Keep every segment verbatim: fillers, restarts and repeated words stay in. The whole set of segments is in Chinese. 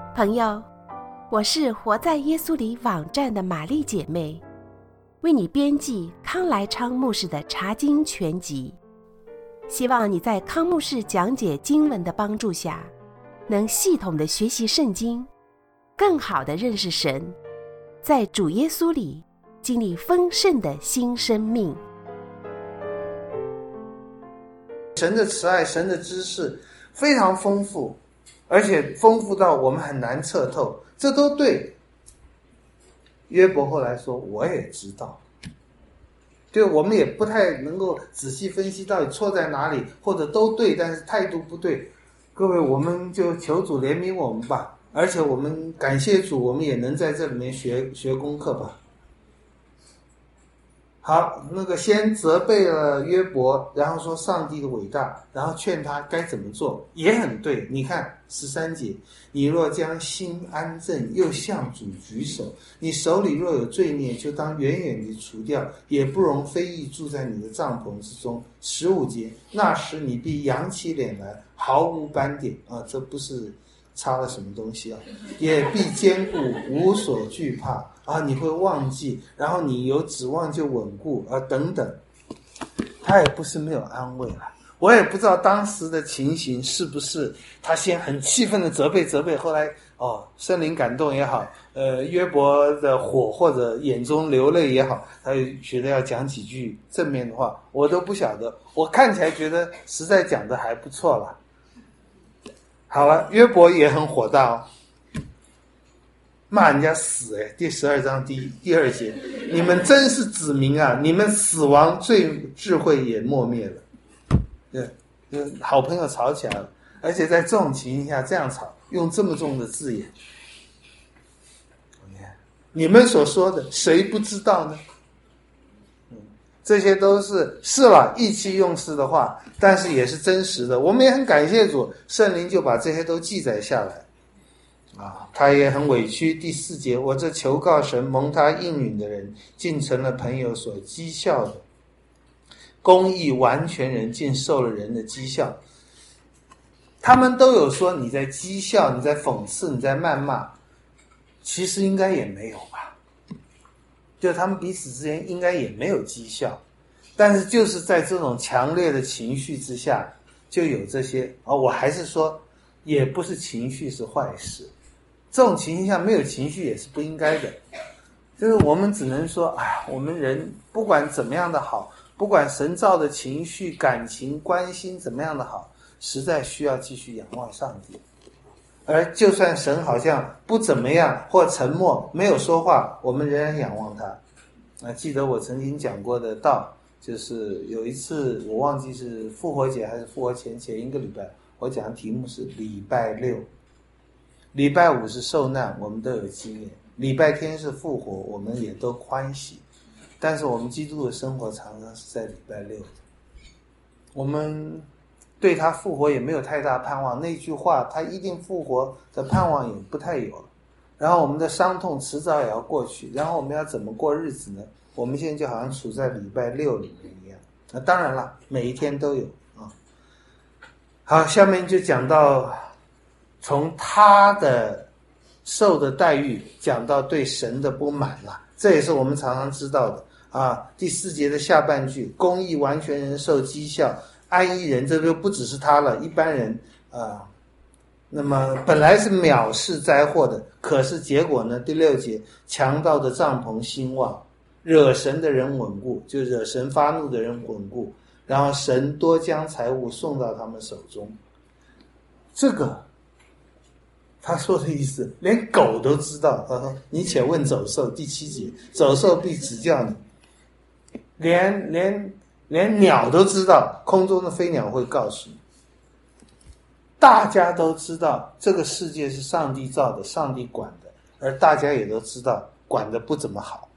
朋友，我是活在耶稣里网站的玛丽姐妹，为你编辑康来昌牧师的查经全集，希望你在康牧师讲解经文的帮助下，能系统的学习圣经，更好的认识神，在主耶稣里经历丰盛的新生命。 神的慈爱，神的知识非常丰富，而且丰富到我们很难测透，这都对。约伯后来说我也知道，就我们也不太能够仔细分析到底错在哪里，或者都对但是态度不对。各位，我们就求主怜悯我们吧，而且我们感谢主，我们也能在这里面学学功课吧。好，那个先责备了约伯，然后说上帝的伟大，然后劝他该怎么做，也很对。你看十三节，你若将心安正，又向主举手，你手里若有罪孽，就当远远地除掉，也不容非义住在你的帐篷之中。十五节，那时你必扬起脸来，毫无斑点啊，这不是插了什么东西啊，也必坚固，无所惧怕啊，你会忘记，然后你有指望就稳固啊，等等。他也不是没有安慰了，我也不知道当时的情形是不是他先很气愤的责备责备，后来哦圣灵感动也好，呃约伯的火或者眼中流泪也好，他就觉得要讲几句正面的话，我都不晓得。我看起来觉得实在讲的还不错了。好了，约伯也很火大哦，骂人家死。哎，第十二章第一第二节，你们真是子民啊，你们死亡，最智慧也磨灭了。对，好朋友吵起来了，而且在这种情形下这样吵，用这么重的字眼，你们所说的谁不知道呢？这些都是是了意气用事的话，但是也是真实的。我们也很感谢主，圣灵就把这些都记载下来啊。他也很委屈。第四节，我这求告神蒙他应允的人，竟成了朋友所讥笑的；公义完全人，竟受了人的讥笑。他们都有说你在讥笑，你在讽刺，你在谩骂，其实应该也没有吧。就他们彼此之间应该也没有讥笑，但是就是在这种强烈的情绪之下，就有这些哦，我还是说，也不是情绪是坏事，这种情形下没有情绪也是不应该的。就是我们只能说，哎，我们人不管怎么样的好，不管神造的情绪、感情、关心怎么样的好，实在需要继续仰望上帝。而就算神好像不怎么样或沉默没有说话，我们仍然仰望他。啊，记得我曾经讲过的道，就是有一次我忘记是复活节还是复活前前一个礼拜，我讲的题目是礼拜六。礼拜五是受难，我们都有经验；礼拜天是复活，我们也都欢喜。但是我们基督的生活常常是在礼拜六的，我们对他复活也没有太大盼望，那句话他一定复活的盼望也不太有了。然后我们的伤痛迟早也要过去，然后我们要怎么过日子呢？我们现在就好像处在礼拜六里面一样。那当然了，每一天都有啊。好，下面就讲到从他的受的待遇讲到对神的不满了，这也是我们常常知道的啊。第四节的下半句，公义完全人受讥笑，安逸人，这就不只是他了，一般人啊。那么本来是藐视灾祸的，可是结果呢？第六节，强盗的帐篷兴旺，惹神的人稳固，就惹神发怒的人稳固，然后神多将财物送到他们手中。这个他说的意思连狗都知道。他说你且问走兽，第七节，走兽必指教你。连连连鸟都知道，空中的飞鸟会告诉你。大家都知道这个世界是上帝造的，上帝管的，而大家也都知道管的不怎么好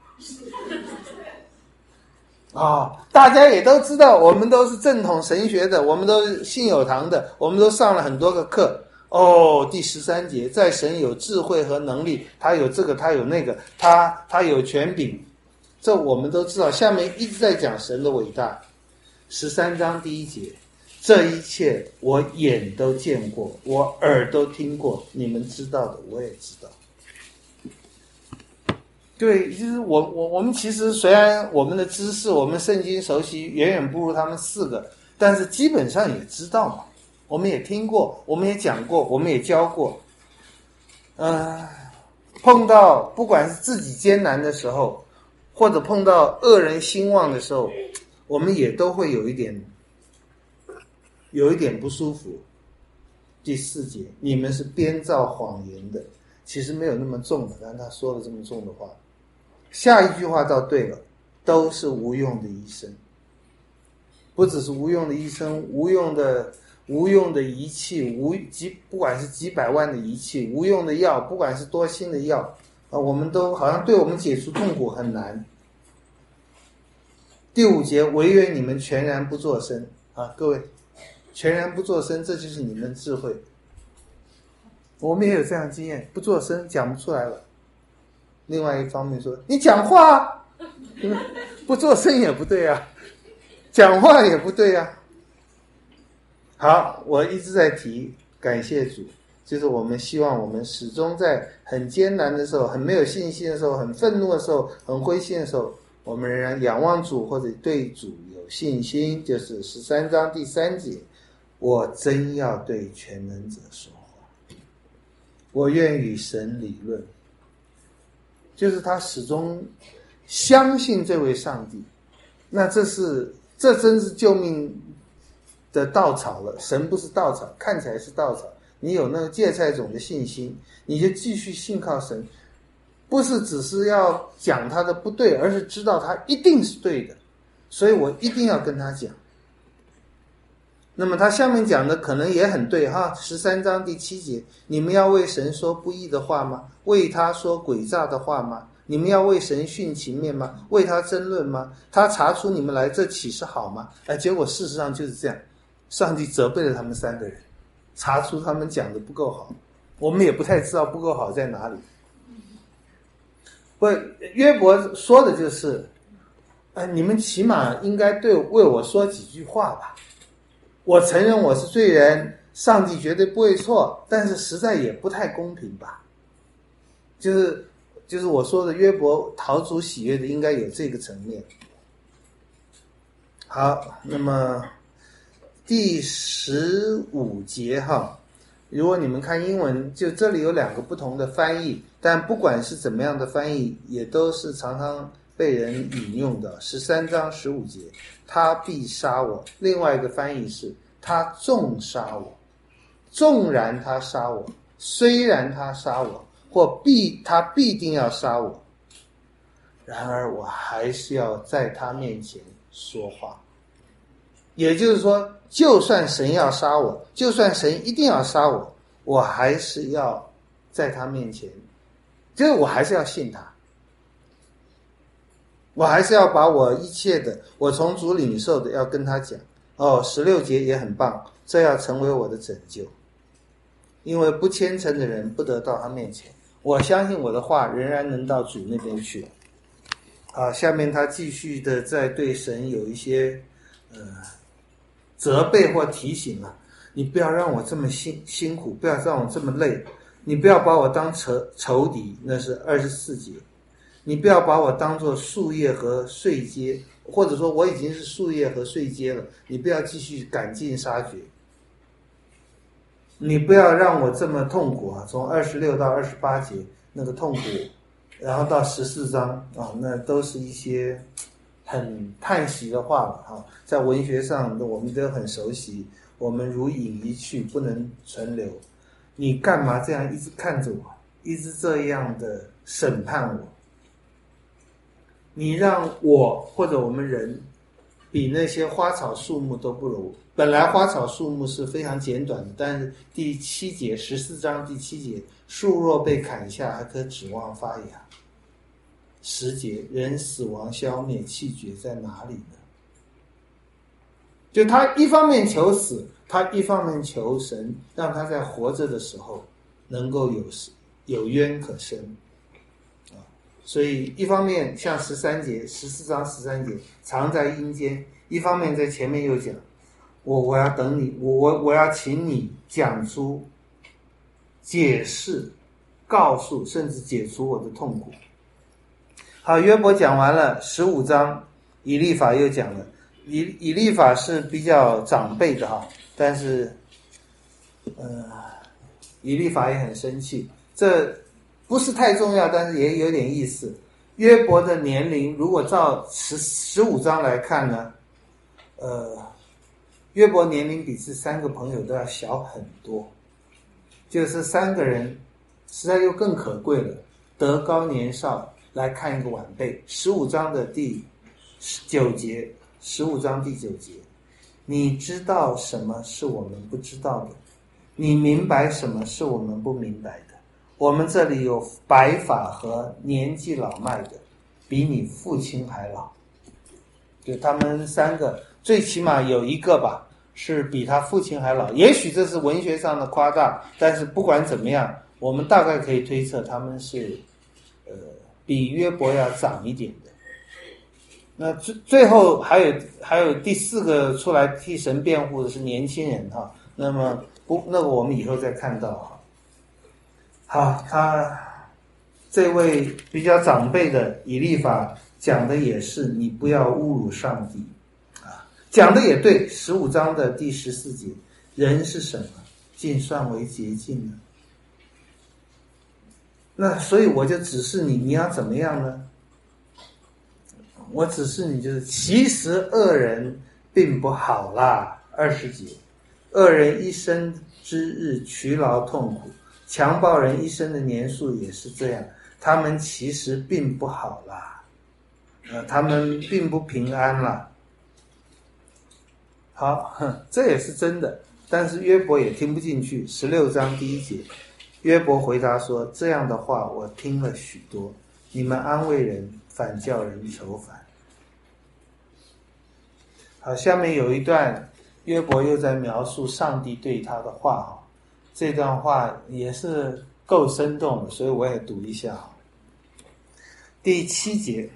啊、哦！大家也都知道我们都是正统神学的，我们都是信有堂的，我们都上了很多个课哦。第十三节，在神有智慧和能力，他有这个他有那个，他他有权柄，这我们都知道。下面一直在讲神的伟大。十三章第一节， 这一切我眼都见过，我耳都听过，你们知道的我也知道。对，就是我我我们其实虽然我们的知识，我们圣经熟悉远远不如他们四个，但是基本上也知道嘛，我们也听过，我们也讲过，我们也教过。嗯、呃，碰到不管是自己艰难的时候，或者碰到恶人兴旺的时候，我们也都会有一点有一点不舒服。第四节，你们是编造谎言的，其实没有那么重的，但他说了这么重的话。下一句话倒对了，都是无用的医生，不只是无用的医生，无用的无用的仪器，无几不管是几百万的仪器，无用的药，不管是多新的药啊，我们都好像对我们解除痛苦很难。第五节，唯愿你们全然不作声啊，各位，全然不作声，这就是你们的智慧。我们也有这样的经验，不作声讲不出来了。另外一方面说，你讲话啊，不作声也不对啊，讲话也不对啊。好，我一直在提，感谢主，就是我们希望我们始终在很艰难的时候，很没有信心的时候，很愤怒的时候，很灰心的时候，我们仍然仰望主，或者对主有信心。就是十三章第三节，我真要对全能者说话，我愿与神理论。就是他始终相信这位上帝，那这是这真是救命的稻草了。神不是稻草，看起来是稻草，你有那个芥菜种的信心，你就继续信靠神，不是只是要讲他的不对，而是知道他一定是对的，所以我一定要跟他讲。那么他下面讲的可能也很对哈，十三章第七节，你们要为神说不义的话吗？为他说诡诈的话吗？你们要为神徇情面吗？为他争论吗？他查出你们来，这岂是好吗？哎，结果事实上就是这样，上帝责备了他们三个人，查出他们讲的不够好，我们也不太知道不够好在哪里。不，约伯说的就是，哎，你们起码应该对为我说几句话吧。我承认我是罪人，上帝绝对不会错，但是实在也不太公平吧。就是就是我说的约伯讨主喜悦的应该有这个层面。好，那么第十五节哈，如果你们看英文，就这里有两个不同的翻译，但不管是怎么样的翻译，也都是常常被人引用的。十三章十五节，他必杀我。另外一个翻译是，他纵杀我，纵然他杀我，虽然他杀我，或必他必定要杀我，然而我还是要在他面前说话。也就是说，就算神要杀我，就算神一定要杀我，我还是要在他面前，就是我还是要信他，我还是要把我一切的我从主领受的要跟他讲。哦，十六节也很棒，这要成为我的拯救，因为不虔诚的人不得到他面前，我相信我的话仍然能到主那边去。啊，下面他继续的在对神有一些呃责备或提醒了，你不要让我这么辛辛苦，不要让我这么累，你不要把我当仇仇敌，那是二十四节，你不要把我当作树叶和碎秸，或者说我已经是树叶和碎秸了，你不要继续赶尽杀绝，你不要让我这么痛苦啊！从二十六到二十八节那个痛苦，然后到十四章啊，那都是一些很叹息的话了啊。在文学上我们都很熟悉，我们如影离去，不能存留。你干嘛这样一直看着我，一直这样的审判我？你让我或者我们人比那些花草树木都不如。本来花草树木是非常简短的，但是第七节十四章第七节，树若被砍下，还可指望发芽。十节，人死亡消灭，气绝在哪里呢？就他一方面求死，他一方面求神让他在活着的时候能够有有冤可伸。所以一方面像十三节十四章十三节藏在阴间，一方面在前面又讲我我要等你，我我我要请你讲出、解释、告诉，甚至解除我的痛苦。好，约伯讲完了十五章，以利法又讲了。以以利法是比较长辈的哈，但是，呃，以利法也很生气，这不是太重要，但是也有点意思。约伯的年龄，如果照十十五章来看呢，呃，约伯年龄比这三个朋友都要小很多，就是三个人实在又更可贵了，德高年少来看一个晚辈。十五章的第九节，十五章第九节，你知道什么是我们不知道的？你明白什么是我们不明白的？我们这里有白发和年纪老迈的，比你父亲还老。就他们三个，最起码有一个吧，是比他父亲还老。也许这是文学上的夸大，但是不管怎么样，我们大概可以推测他们是，呃，比约伯要长一点的。那最最后还有还有第四个出来替神辩护的是年轻人哈。那么不，那个我们以后再看到哈。好，他这位比较长辈的以利法讲的也是，你不要侮辱上帝啊，讲的也对。十五章的第十四节，人是什么，竟算为洁净呢？那所以我就指示你，你要怎么样呢？我指示你，就是其实恶人并不好啦。二十节，恶人一生之日劬劳痛苦，强暴人一生的年数也是这样，他们其实并不好啦，呃，他们并不平安啦。好，这也是真的，但是约伯也听不进去。十六章第一节，约伯回答说：这样的话我听了许多，你们安慰人，反叫人愁烦。好，下面有一段约伯又在描述上帝对他的话哈，这段话也是够生动的，所以我也读一下。第七节，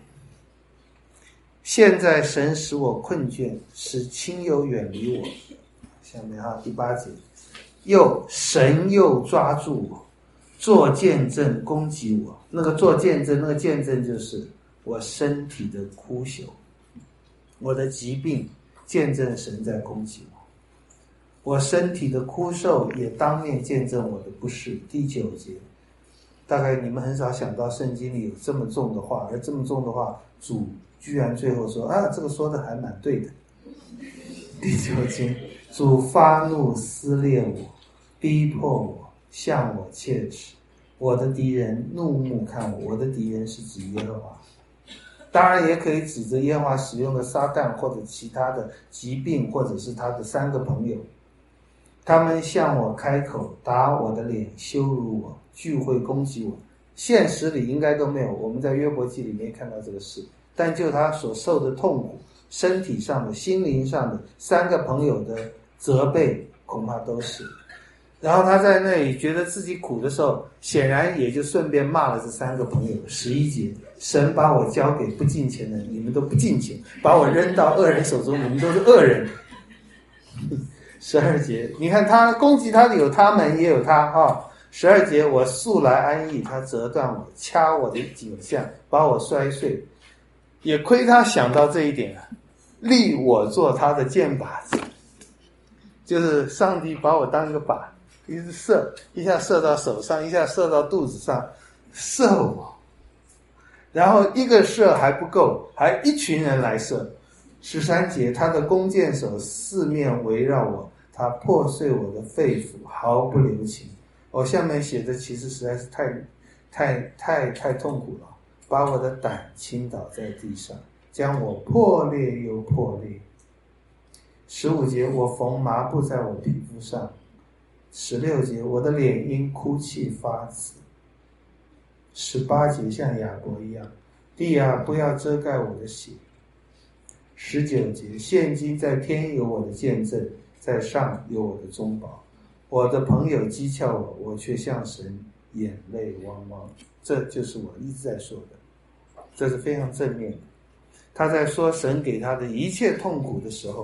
现在神使我困倦，使亲友远离我。下面哈，第八节，又神又抓住我，做见证攻击我。那个做见证，那个见证就是我身体的枯朽，我的疾病见证神在攻击我，我身体的枯瘦也当面见证我的不是。第九节，大概你们很少想到圣经里有这么重的话，而这么重的话，主居然最后说啊，这个说的还蛮对的。第九节，主发怒撕裂我，逼迫我，向我切齿，我的敌人怒目看我。我的敌人是指耶和华，当然也可以指着耶和华使用的撒旦或者其他的疾病，或者是他的三个朋友。他们向我开口，打我的脸，羞辱我，聚会攻击我。现实里应该都没有，我们在约伯记里面看到这个事，但就他所受的痛苦，身体上的、心灵上的，三个朋友的责备，恐怕都是。然后他在那里觉得自己苦的时候，显然也就顺便骂了这三个朋友。十一节，神把我交给不敬虔的人，你们都不敬虔；把我扔到恶人手中，你们都是恶人。十二节，你看他攻击他的有他们，也有他哈。十二节，我素来安逸，他折断我，掐我的颈项，把我摔碎。也亏他想到这一点啊，立我做他的箭靶子，就是上帝把我当一个靶，一直射，一下射到手上，一下射到肚子上，射我。然后一个射还不够，还一群人来射。十三节，他的弓箭手四面围绕我，他破碎我的肺腑，毫不留情。我、哦、下面写的其实实在是太太太太痛苦了，把我的胆倾倒在地上，将我破裂又破裂。十五节，我缝麻布在我皮肤上。十六节，我的脸因哭泣发紫。十八节，像亚伯一样，地啊，不要遮盖我的血。十九节，现今在天有我的见证，在上有我的中保。我的朋友讥诮我，我却向神眼泪汪汪。这就是我一直在说的，这是非常正面的。他在说神给他的一切痛苦的时候，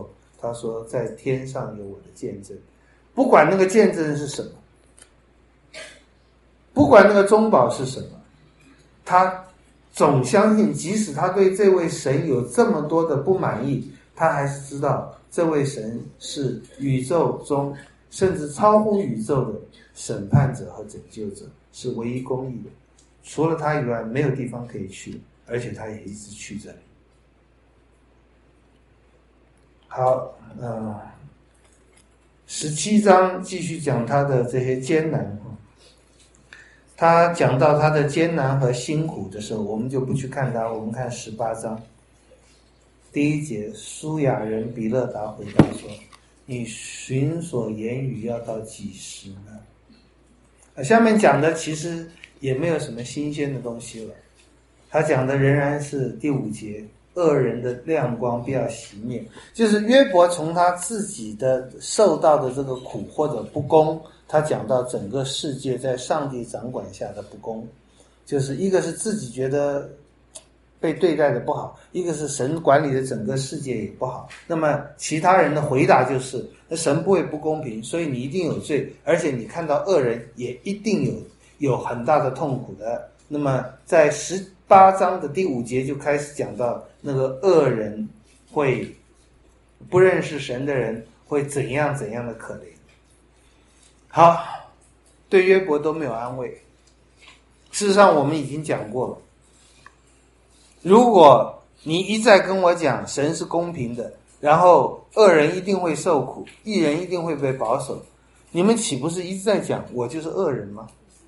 他说在天上有我的见证，不管那个见证是什么，不管那个中保是什么，他总相信，即使他对这位神有这么多的不满意，他还是知道这位神是宇宙中甚至超乎宇宙的审判者和拯救者，是唯一公义的，除了他以外没有地方可以去，而且他也一直去这里。好，呃，十七章继续讲他的这些艰难。他讲到他的艰难和辛苦的时候，我们就不去看他，我们看十八章第一节，苏亚人比勒达回答说：“你寻所言语要到几时呢？”啊，下面讲的其实也没有什么新鲜的东西了，他讲的仍然是第五节，恶人的亮光必要熄灭，就是约伯从他自己的受到的这个苦或者不公，他讲到整个世界在上帝掌管下的不公，就是一个是自己觉得被对待的不好，一个是神管理的整个世界也不好。那么其他人的回答就是，那神不会不公平，所以你一定有罪，而且你看到恶人也一定有有很大的痛苦的。那么在十八章的第五节就开始讲到那个恶人会不认识神的人会怎样怎样的可怜。好，对约伯都没有安慰。事实上我们已经讲过了，如果你一再跟我讲神是公平的，然后恶人一定会受苦，义人一定会被保守，你们岂不是一直在讲我就是恶人吗？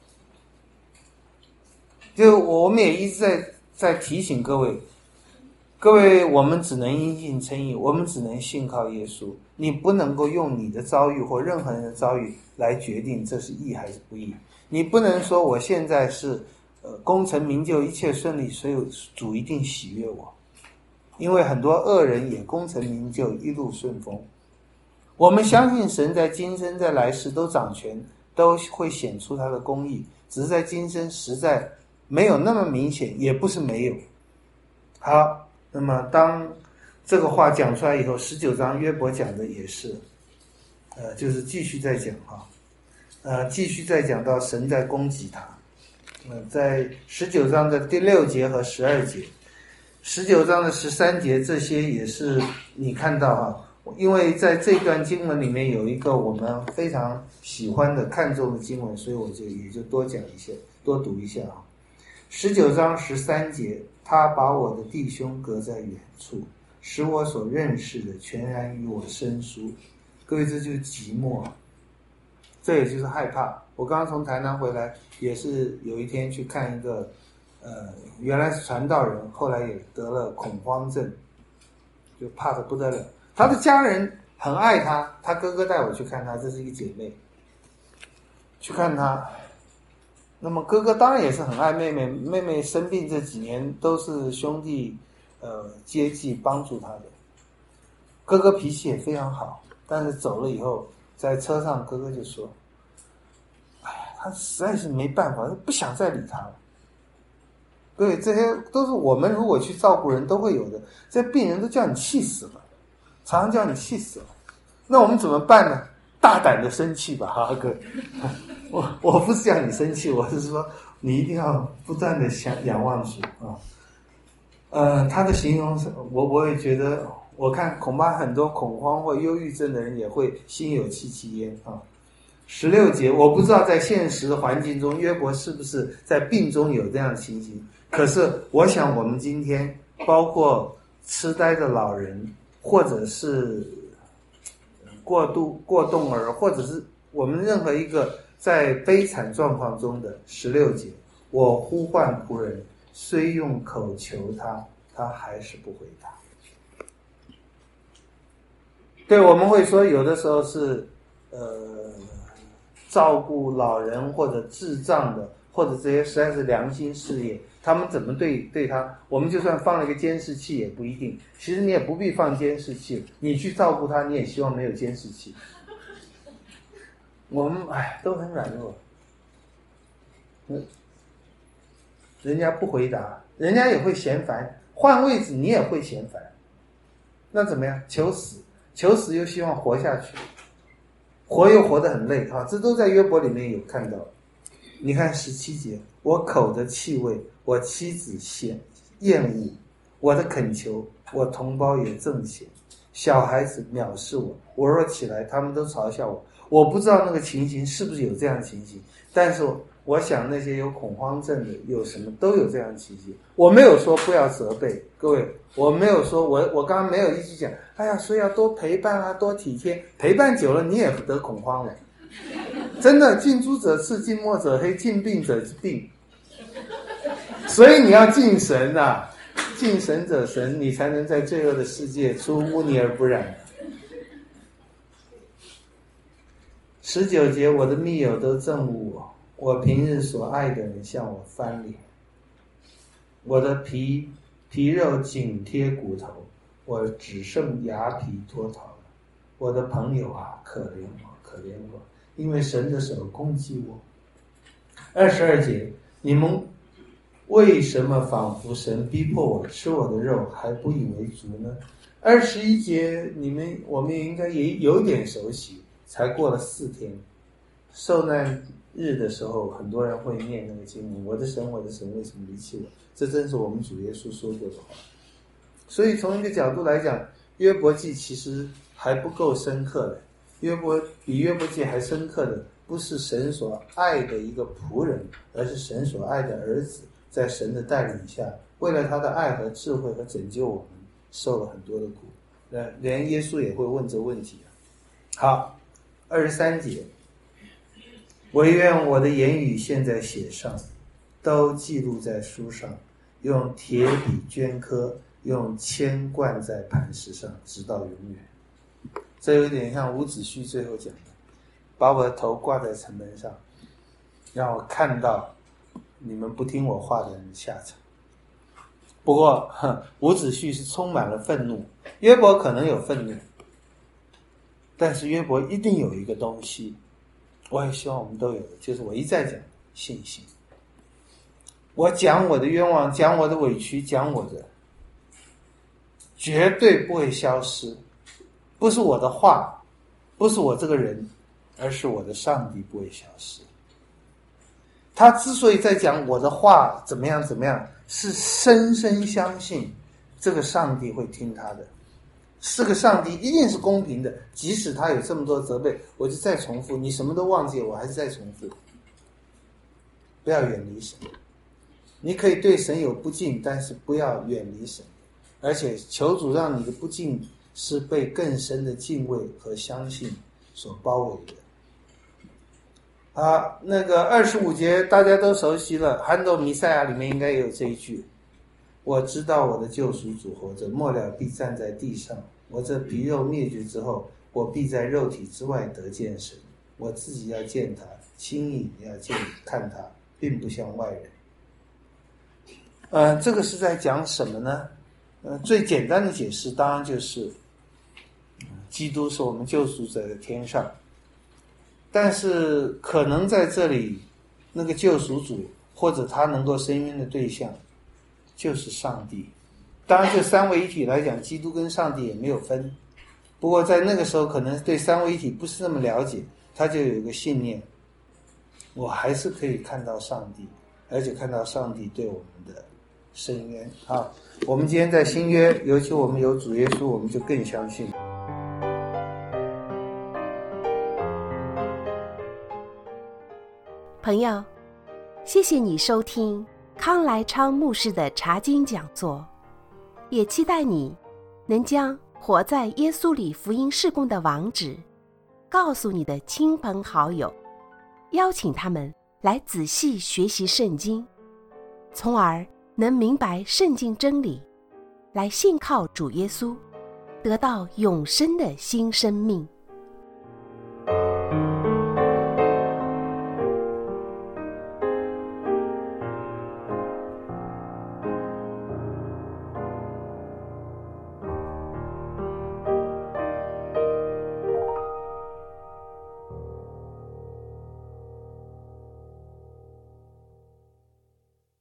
就我们也一直在在提醒各位，各位我们只能因信称义，我们只能信靠耶稣，你不能够用你的遭遇或任何人的遭遇来决定这是义还是不义。你不能说我现在是呃功成名就一切顺利，所以主一定喜悦我，因为很多恶人也功成名就一路顺风。我们相信神在今生在来世都掌权，都会显出他的公义，只是在今生实在没有那么明显，也不是没有。好，那么当这个话讲出来以后，十九章约伯讲的也是呃，就是继续再讲哈，呃，继续再讲到神在攻击他。呃，在十九章的第六节和十二节，十九章的十三节，这些也是你看到哈，因为在这段经文里面有一个我们非常喜欢的看重的经文，所以我就也就多讲一些，多读一下啊。十九章十三节，他把我的弟兄隔在远处，使我所认识的全然与我生疏。各位，这就是寂寞，这也就是害怕。我刚刚从台南回来，也是有一天去看一个呃，原来是传道人，后来也得了恐慌症，就怕得不得了。他的家人很爱他，他哥哥带我去看他，这是一个姐妹，去看他。那么哥哥当然也是很爱妹妹，妹妹生病这几年都是兄弟呃接济帮助他的。哥哥脾气也非常好，但是走了以后，在车上哥哥就说：“哎呀，他实在是没办法，不想再理他了。”对，这些都是我们如果去照顾人都会有的，这病人都叫你气死了，常常叫你气死了。那我们怎么办呢？大胆的生气吧，哈哥。我我不是叫你生气，我是说你一定要不断的想仰望主啊。呃，他的形容是，我我也觉得，我看恐怕很多恐慌或忧郁症的人也会心有戚戚焉啊。十六节，我不知道在现实的环境中，约伯是不是在病中有这样的情形。可是我想，我们今天包括痴呆的老人，或者是过度过动儿，或者是我们任何一个在悲惨状况中的，十六节，我呼唤仆人，虽用口求他，他还是不回答。对，我们会说有的时候是呃照顾老人或者智障的，或者这些实在是良心事业，他们怎么对对他，我们就算放了一个监视器也不一定。其实你也不必放监视器，你去照顾他，你也希望没有监视器。我们哎都很软弱，嗯，人家不回答，人家也会嫌烦，换位置你也会嫌烦，那怎么样？求死， 求死又希望活下去，活又活得很累啊，这都在约伯里面有看到。你看十七节，我口的气味，我妻子嫌厌恶，我的恳求，我同胞也憎嫌，小孩子藐视我，我若起来，他们都嘲笑我。我不知道那个情形是不是有这样的情形，但是我想那些有恐慌症的，有什么都有这样的情形。我没有说不要责备各位，我没有说我我刚刚没有一句讲，哎呀，所以要多陪伴啊，多体贴，陪伴久了你也得恐慌了。真的，近朱者赤，近墨者黑，近病者病。所以你要敬神啊，敬神者神，你才能在罪恶的世界出污泥而不染。十九节，我的密友都憎恶我，我平日所爱的人向我翻脸，我的皮皮肉紧贴骨头，我只剩牙皮脱逃了。我的朋友啊，可怜我，可怜我，因为神的手攻击我。二十二节，你们为什么仿佛神逼迫我吃我的肉还不以为足呢？二十一节，你们我们应该也有点熟悉，才过了四天，受难日的时候，很多人会念那个经文，我的神，我的神，为什么离弃我？这真是我们主耶稣说过的话。所以从一个角度来讲，约伯记其实还不够深刻的，约伯比约伯记还深刻的不是神所爱的一个仆人，而是神所爱的儿子，在神的带领下，为了他的爱和智慧和拯救我们，受了很多的苦。连耶稣也会问这问题。好，二十三节，惟愿我的言语现在写上，都记录在书上，用铁笔镌刻，用铅灌在磐石上，直到永远。这有点像伍子胥最后讲的，把我的头挂在城门上，让我看到你们不听我话的人的下场。不过伍子胥是充满了愤怒，约伯可能有愤怒，但是约伯一定有一个东西，我也希望我们都有的，就是我一再讲信心。我讲我的冤枉，讲我的委屈，讲我的，绝对不会消失。不是我的话，不是我这个人，而是我的上帝不会消失。他之所以在讲我的话怎么样怎么样，是深深相信这个上帝会听他的。这个上帝一定是公平的，即使他有这么多责备，我就再重复，你什么都忘记，我还是再重复。不要远离神，你可以对神有不敬，但是不要远离神，而且求主让你的不敬是被更深的敬畏和相信所包围的。好，那个二十五节大家都熟悉了，韩斗弥赛亚里面应该也有这一句，我知道我的救赎主活着，末了必站在地上，我这皮肉灭绝之后，我必在肉体之外得见神，我自己要见他，亲眼要见看他，并不像外人。呃，这个是在讲什么呢？呃，最简单的解释当然就是，基督是我们救赎者的天上，但是可能在这里，那个救赎主或者他能够伸冤的对象，就是上帝。当然就三位一体来讲，基督跟上帝也没有分，不过在那个时候可能对三位一体不是那么了解，他就有一个信念，我还是可以看到上帝，而且看到上帝对我们的伸冤。好，我们今天在新约，尤其我们有主耶稣，我们就更相信。 朋友，谢谢你收听康来昌牧师的查经讲座，也期待你能将活在耶稣里福音事工的网址告诉你的亲朋好友，邀请他们来仔细学习圣经，从而能明白圣经真理，来信靠主耶稣，得到永生的新生命。